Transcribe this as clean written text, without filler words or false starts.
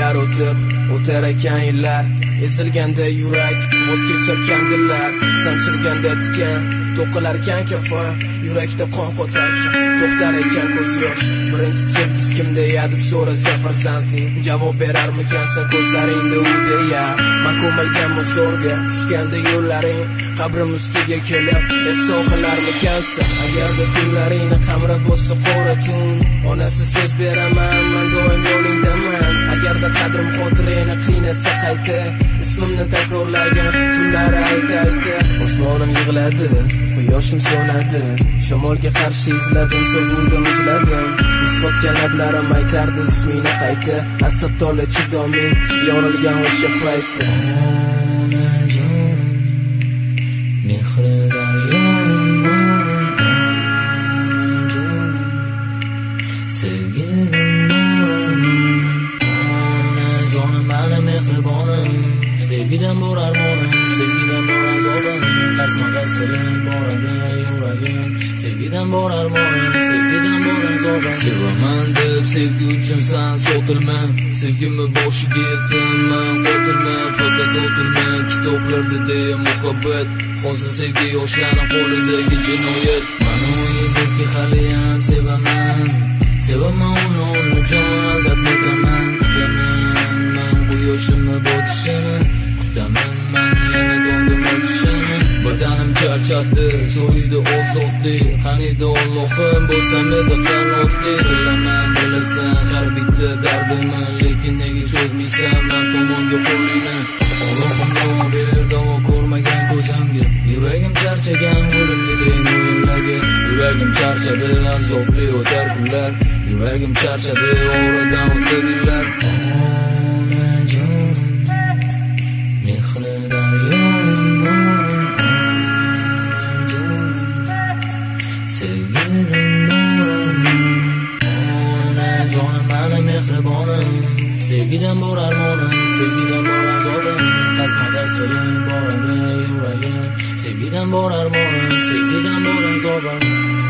oylar o'tar ekan yillar, ezilganda yurak, voz kechirgan dillar, sanchilganda tikan, to'qilarkan kafan, yurakda qon qotarkan, to'xtar ekan ko'z yosh. Birinchi sevgisi kimda deb so'rasa farzanding, javob berarmikansan ko'zlaringda u deya. Men ko'milganman zo'rga, tushganda yo'llaring, qabrim ustiga kelib ehson qilarmikansan. Agarda kunlaringni qamrab bo'lsa qora tun, onasi so'z beraman, men doim yoningdaman. Agarda qadrim xotiringni qiynasa qayta, ismimni takrorlagan tunlari ayta. Osmonim yig'ladi, quyoshim so'nadi, shamolga qarshi izladim, sovuvdim, izladim. Isbotgan lablarim aytardi ismingni qayta, asab tola chidoming yorilgan o'sha paytda. Onajon, mehri daryoim, onajon, sevgilim borim, onajonim mani mehribonim, sevgidan bor armonim, sevgidan bor azobim, qarsma-qars qilib boradi yuragim, sevgidan bor armonim, sevgidan bor azobim. Sevaman deb sevgi uchun san sotilma, sevgimni boshiga yetdim, qotilma, faqat o'tilma. Kitoblarda deya muhabbat, hozir sevgi yoshlarning qo'lidagi jinoyat. Mana o'yinki haliyam sevaman, sevaman uni jon aldatmayman, men bu yoshimni botishini kutaman, men yana dongim o'tishini. Badanim charchatdi, so'ydi ozodlik, qaniydi Allohim bo'lsam edi qanotli. Bilaman, bilasan har bitta dardimni, lekin nega cho'zmaysan men tomonga qo'lingni. Allohim ber davo ko'rmagan ko'zimga, yuragim charchagan o'limga deyin o'yinlarga. Yuragim charchadi azobli o'tar kunlar, yuragim charchadi oradan o'tdi yillar. Onajon, mehri daryoim, sevgidan bor armonim, sevgidan bor azobim, qarsma-qars qilib boradi yuragim, sevgidan bor armonim, sevgidan bor azobim.